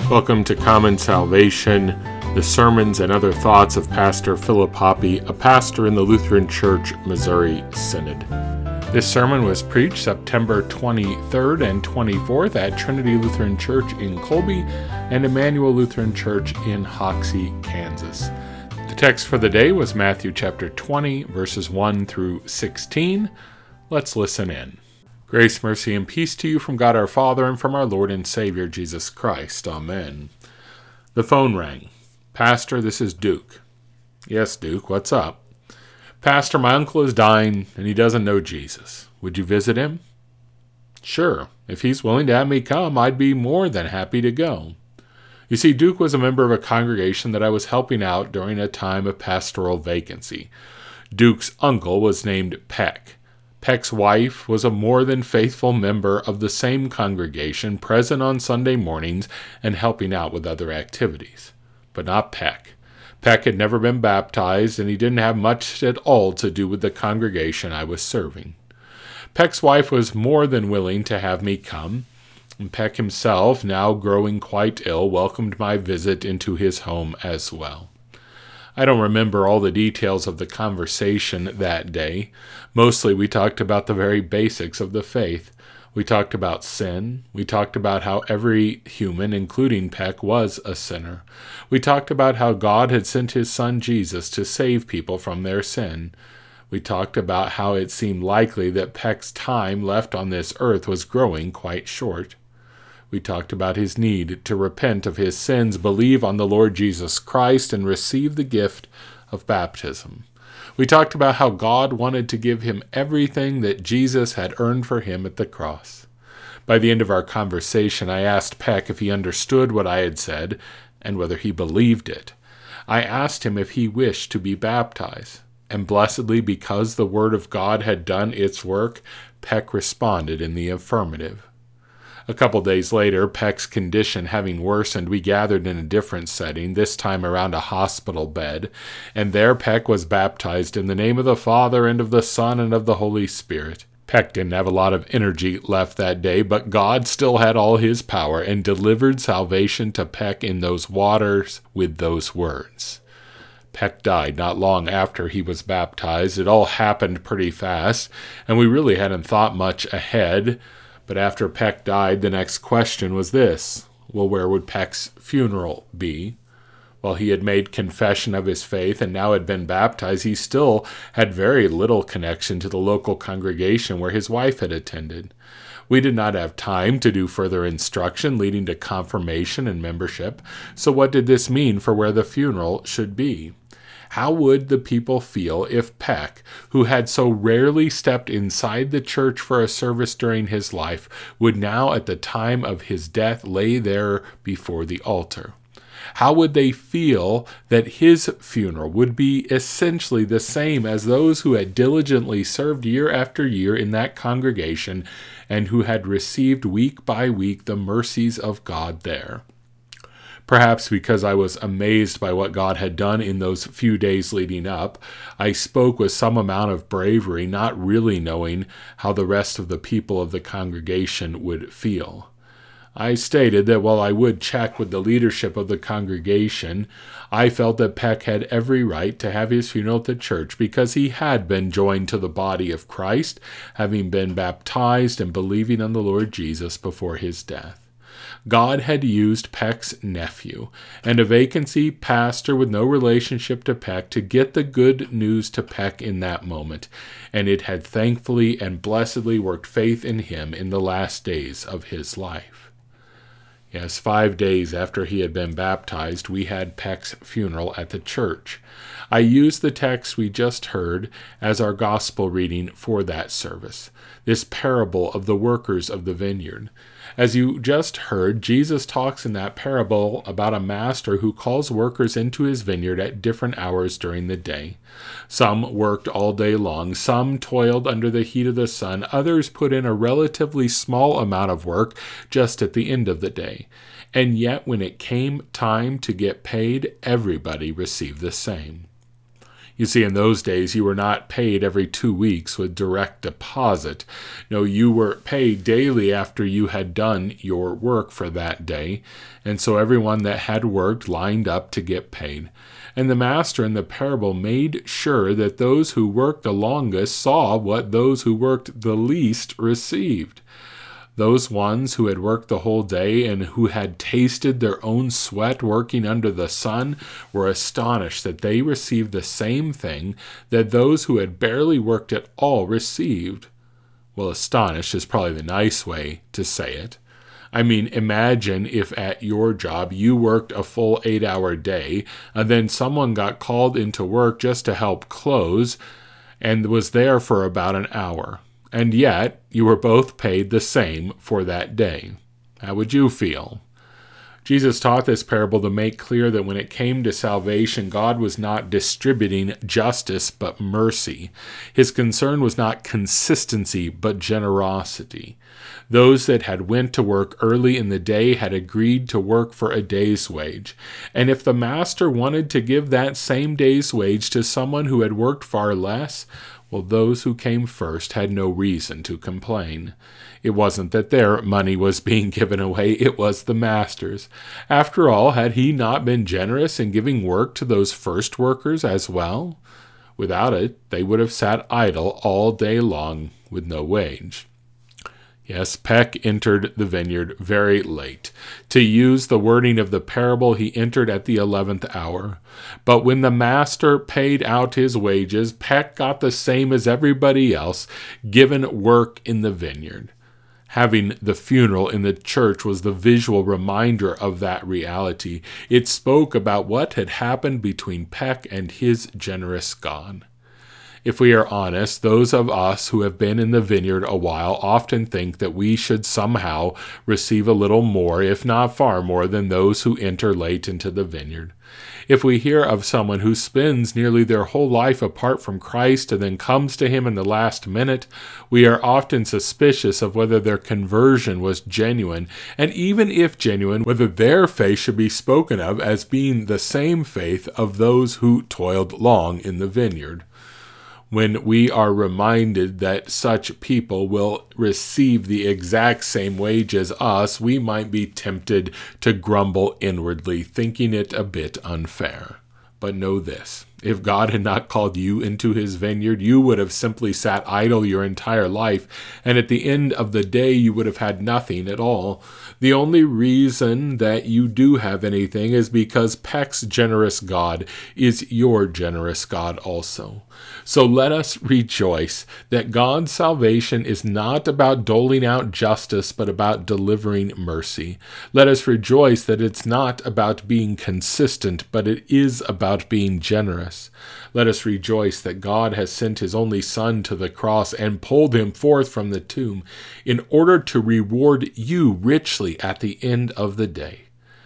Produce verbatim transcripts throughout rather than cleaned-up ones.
Welcome to Common Salvation, the sermons and other thoughts of Pastor Philip Hoppe, a pastor in the Lutheran Church, Missouri Synod. This sermon was preached September twenty-third and twenty-fourth at Trinity Lutheran Church in Colby and Emmanuel Lutheran Church in Hoxie, Kansas. The text for the day was Matthew chapter twenty, verses one through sixteen. Let's listen in. Grace, mercy, and peace to you from God our Father and from our Lord and Savior Jesus Christ. Amen. The phone rang. Pastor, this is Duke. Yes, Duke, what's up? Pastor, my uncle is dying and he doesn't know Jesus. Would you visit him? Sure. If he's willing to have me come, I'd be more than happy to go. You see, Duke was a member of a congregation that I was helping out during a time of pastoral vacancy. Duke's uncle was named Peck. Peck's wife was a more than faithful member of the same congregation, present on Sunday mornings and helping out with other activities. But not Peck. Peck had never been baptized, and he didn't have much at all to do with the congregation I was serving. Peck's wife was more than willing to have me come, and Peck himself, now growing quite ill, welcomed my visit into his home as well. I don't remember all the details of the conversation that day. Mostly we talked about the very basics of the faith. We talked about sin. We talked about how every human, including Peck, was a sinner. We talked about how God had sent his son Jesus to save people from their sin. We talked about how it seemed likely that Peck's time left on this earth was growing quite short. We talked about his need to repent of his sins, believe on the Lord Jesus Christ, and receive the gift of baptism. We talked about how God wanted to give him everything that Jesus had earned for him at the cross. By the end of our conversation, I asked Peck if he understood what I had said and whether he believed it. I asked him if he wished to be baptized, and blessedly, because the Word of God had done its work, Peck responded in the affirmative. A couple days later, Peck's condition having worsened, we gathered in a different setting, this time around a hospital bed, and there Peck was baptized in the name of the Father and of the Son and of the Holy Spirit. Peck didn't have a lot of energy left that day, but God still had all his power and delivered salvation to Peck in those waters with those words. Peck died not long after he was baptized. It all happened pretty fast, and we really hadn't thought much ahead. But after Peck died, the next question was this: well, where would Peck's funeral be? While he had made confession of his faith and now had been baptized, he still had very little connection to the local congregation where his wife had attended. We did not have time to do further instruction leading to confirmation and membership, so what did this mean for where the funeral should be? How would the people feel if Peck, who had so rarely stepped inside the church for a service during his life, would now at the time of his death lay there before the altar? How would they feel that his funeral would be essentially the same as those who had diligently served year after year in that congregation and who had received week by week the mercies of God there? Perhaps because I was amazed by what God had done in those few days leading up, I spoke with some amount of bravery, not really knowing how the rest of the people of the congregation would feel. I stated that while I would check with the leadership of the congregation, I felt that Peck had every right to have his funeral at the church because he had been joined to the body of Christ, having been baptized and believing on the Lord Jesus before his death. God had used Peck's nephew and a vacancy pastor with no relationship to Peck to get the good news to Peck in that moment, and it had thankfully and blessedly worked faith in him in the last days of his life. Yes, five days after he had been baptized, we had Peck's funeral at the church. I used the text we just heard as our gospel reading for that service, this parable of the workers of the vineyard. As you just heard, Jesus talks in that parable about a master who calls workers into his vineyard at different hours during the day. Some worked all day long, some toiled under the heat of the sun, others put in a relatively small amount of work just at the end of the day. And yet when it came time to get paid, everybody received the same. You see, in those days, you were not paid every two weeks with direct deposit. No, you were paid daily after you had done your work for that day. And so everyone that had worked lined up to get paid. And the master in the parable made sure that those who worked the longest saw what those who worked the least received. Those ones who had worked the whole day and who had tasted their own sweat working under the sun were astonished that they received the same thing that those who had barely worked at all received. Well, astonished is probably the nice way to say it. I mean, imagine if at your job you worked a full eight-hour day, and then someone got called into work just to help close and was there for about an hour. And yet, you were both paid the same for that day. How would you feel? Jesus taught this parable to make clear that when it came to salvation, God was not distributing justice but mercy. His concern was not consistency but generosity. Those that had went to work early in the day had agreed to work for a day's wage. And if the master wanted to give that same day's wage to someone who had worked far less, well, those who came first had no reason to complain. It wasn't that their money was being given away, it was the master's. After all, had he not been generous in giving work to those first workers as well? Without it, they would have sat idle all day long with no wage. Yes, Peck entered the vineyard very late. To use the wording of the parable, he entered at the eleventh hour. But when the master paid out his wages, Peck got the same as everybody else, given work in the vineyard. Having the funeral in the church was the visual reminder of that reality. It spoke about what had happened between Peck and his generous God. If we are honest, those of us who have been in the vineyard a while often think that we should somehow receive a little more, if not far more, than those who enter late into the vineyard. If we hear of someone who spends nearly their whole life apart from Christ and then comes to him in the last minute, we are often suspicious of whether their conversion was genuine, and even if genuine, whether their faith should be spoken of as being the same faith of those who toiled long in the vineyard. When we are reminded that such people will receive the exact same wage as us, we might be tempted to grumble inwardly, thinking it a bit unfair. But know this, if God had not called you into his vineyard, you would have simply sat idle your entire life, and at the end of the day you would have had nothing at all. The only reason that you do have anything is because Peck's generous God is your generous God also. So let us rejoice that God's salvation is not about doling out justice, but about delivering mercy. Let us rejoice that it's not about being consistent, but it is about being generous. Let us rejoice that God has sent his only Son to the cross and pulled him forth from the tomb in order to reward you richly at the end of the day.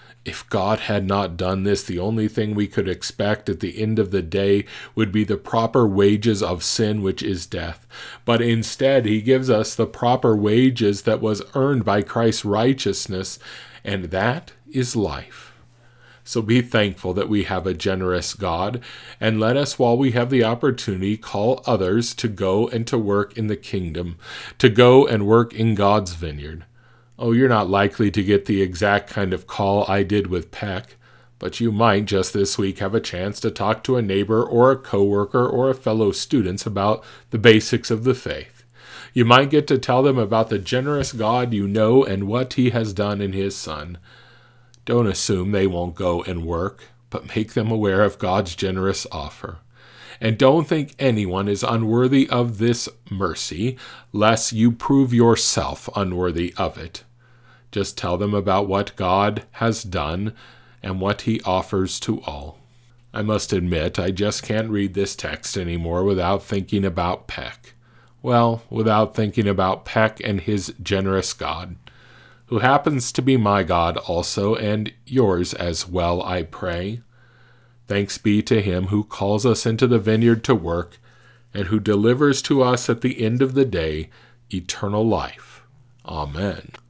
If God had not done this, the only thing we could expect at the end of the day would be the proper wages of sin, which is death. But instead, he gives us the proper wages that was earned by Christ's righteousness, and that is life. So be thankful that we have a generous God, and let us, while we have the opportunity, call others to go and to work in the kingdom, to go and work in God's vineyard. Oh, you're not likely to get the exact kind of call I did with Peck, but you might just this week have a chance to talk to a neighbor or a coworker or a fellow student about the basics of the faith. You might get to tell them about the generous God you know and what he has done in his Son. Don't assume they won't go and work, but make them aware of God's generous offer. And don't think anyone is unworthy of this mercy, lest you prove yourself unworthy of it. Just tell them about what God has done and what he offers to all. I must admit, I just can't read this text anymore without thinking about Peck. Well, without thinking about Peck and his generous God, who happens to be my God also, and yours as well, I pray. Thanks be to him who calls us into the vineyard to work, and who delivers to us at the end of the day eternal life. Amen.